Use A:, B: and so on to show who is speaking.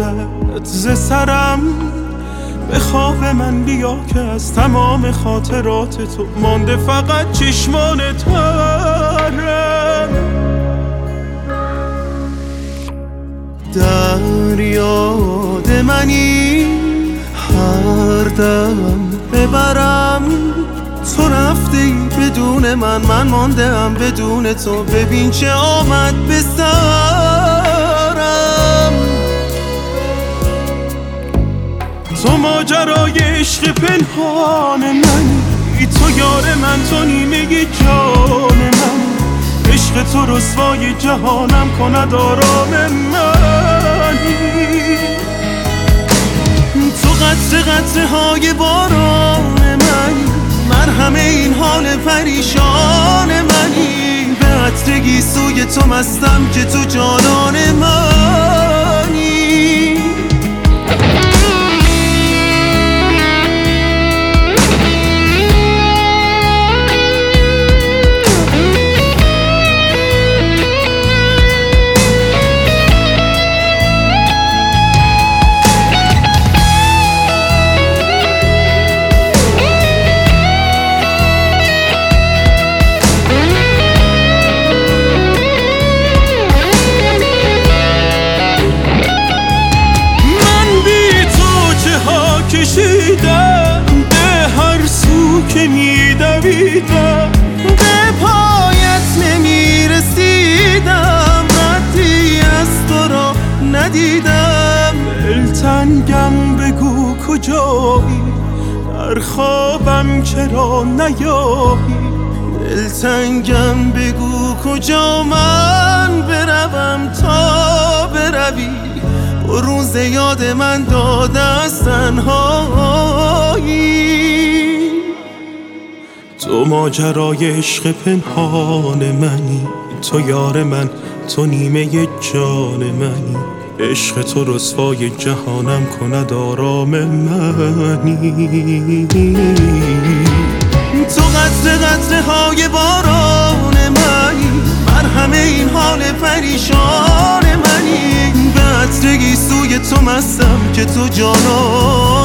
A: باید ز سرم به خواب من بیا که از تمام خاطرات تو مانده فقط چشمان ترم. در یاد منی هر دم ببرم، تو رفتی بدون من مانده ام بدون تو. ببین چه آمد به سرم، تو ماجرای عشق پنهان منی، تو یار من، تو نیمه جان من. عشق تو رسوای جهانم کند آرام منی، تو قطره قطره های باران منی، مرهم این حال پریشان منی. به عطر گیسوی تو مستم که تو جانان منی. کشیدم به هر سو که میدویدم، به پایت نمیرسیدم، ردی از تو را ندیدم. دلتنگم بگو کجایی، در خوابم چرا نیایی. دلتنگم بگو کجا من بروم تا بروی، روز یاد من داده از تنهایی. تو ماجرای عشق پنهان منی، تو یار من، تو نیمه جان منی. عشق تو رسوای جهانم کند آرام منی، تو قطره قطره های باران منی، مرهم این حال پریشان منی. به عطر گیسوی تو مستم که تو جانان